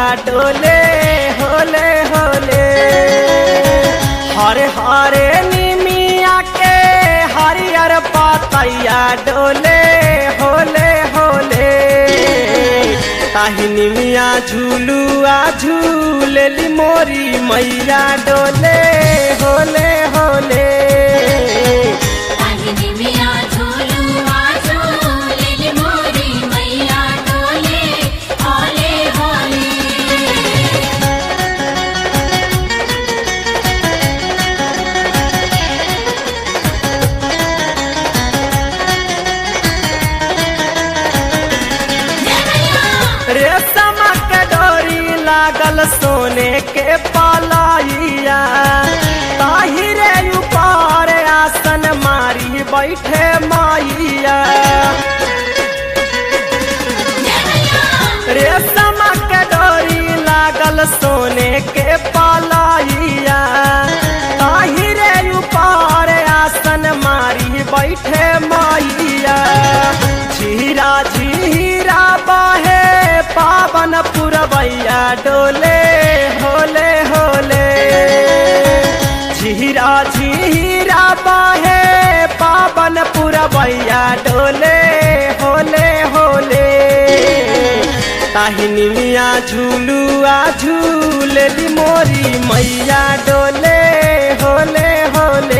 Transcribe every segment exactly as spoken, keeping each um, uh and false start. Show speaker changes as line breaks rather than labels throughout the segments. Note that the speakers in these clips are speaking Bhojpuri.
डोले होले होले। हरे हरे निमिया के हरियर पतैया डोले होले होले। ताही निमिया झूलुआ झूलेली मोरी मैया डोले होले होले। रेशम के डोरी लागल सोने के पलाइया। ताहिरे ऊपर आसन मारी बैठे माइया। रेशम के डोरी लागल सोने के पलाइया। ताहिरे ऊपर आसन मारी बैठे माइया। झीरा झीरा बहे पावन पुरवैया डोले होले होले। झीरा झीरा बहे पावन पुरवैया डोले होले होले। ताही निमिया झूलुआ झूलेली मोरी मैया डोले होले होले।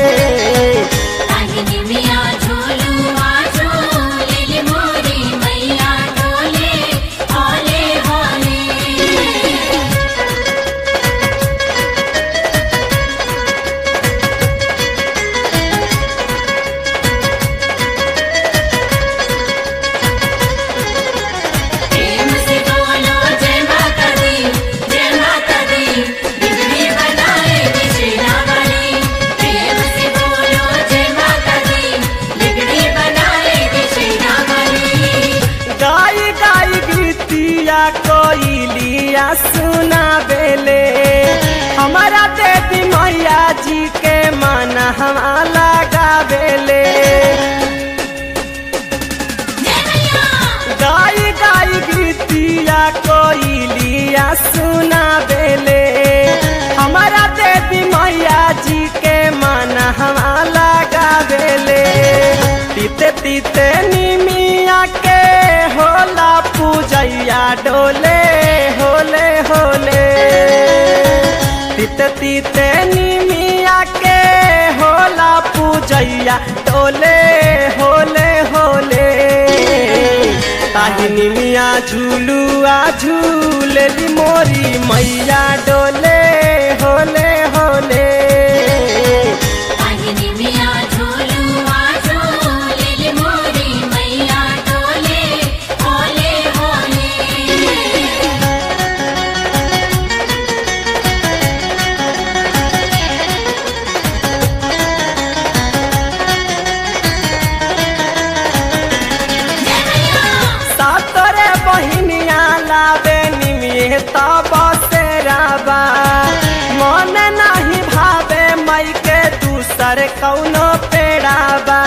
कोइलिया सुना बेले हमारा देवी मैया जी के माना हम लगा बेले। गाय गाय गीतिया कोइलिया सुना बेले हमारा देवी मैया जी के माना हम लगा बेले। तीते तीते निमिया के होला पूजैया डोले होले होले। तीते तीते निमिया के होला पूजैया डोले होले होले। ताही निमिया झूलुआ झूलेली मोरी मैया डोले होले होले। बसेराबा मन नहीं भावे मई के दूसर कौनो पेड़ाबा।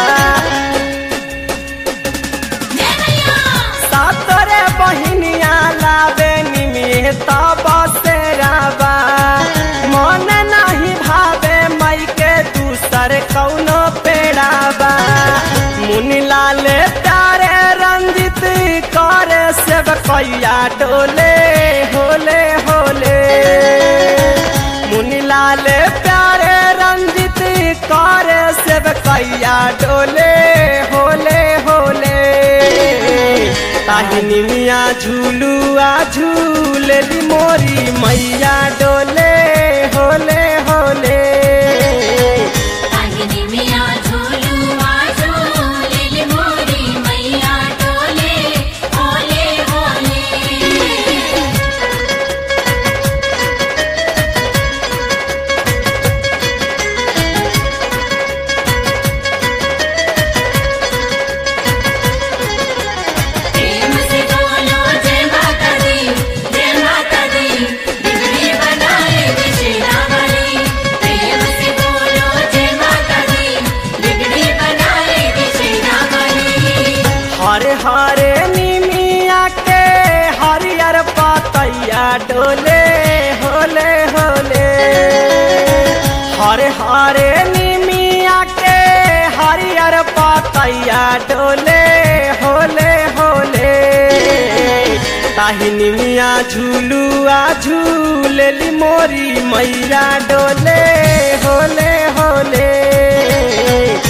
सातरे बहिनिया लावे निमित बसेराबा मन नहीं भावे मई के दूसर कौनो पेड़ाबा। मुनि लाल प्यारे रंजित करे सेवकैया डोले होले होले। मुनि लाल प्यारे रंजित करे सेवकैया डोले होले होले। ताही निमिया झूलुआ झूलेली मोरी मैया डोले होले होले।
जय माता दी, जय माता दी, बिगड़ी बनाए विषय
मैया डोले होले होले। हरे हरे निमिया के हरियर पतैया डोले होले होले। ताही निमिया झूलुआ झूलेली मोरी मैया डोले होले होले।